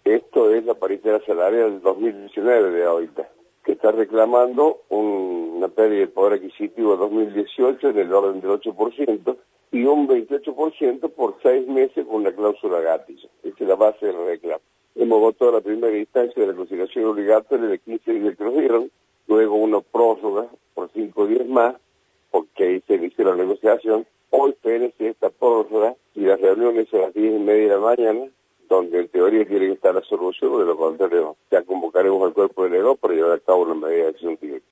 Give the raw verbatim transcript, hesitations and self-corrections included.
Esto es la paritera salarial del dos mil diecinueve de ahorita, que está reclamando un, una pérdida de poder adquisitivo de dos mil dieciocho en el orden del ocho por ciento y un veintiocho por ciento por seis meses con una cláusula gatillo. Esa es la base del reclamo. Hemos votado la primera instancia de la conciliación obligatoria de quince días que nos dieron, luego una prórroga por cinco días más, porque ahí se inició la negociación. Hoy espérense esta prórroga y las reuniones a las diez y media de la mañana, donde en teoría tiene que estar la solución, de lo contrario ya convocaremos al cuerpo delegado para llevar a cabo una medida de acción directa.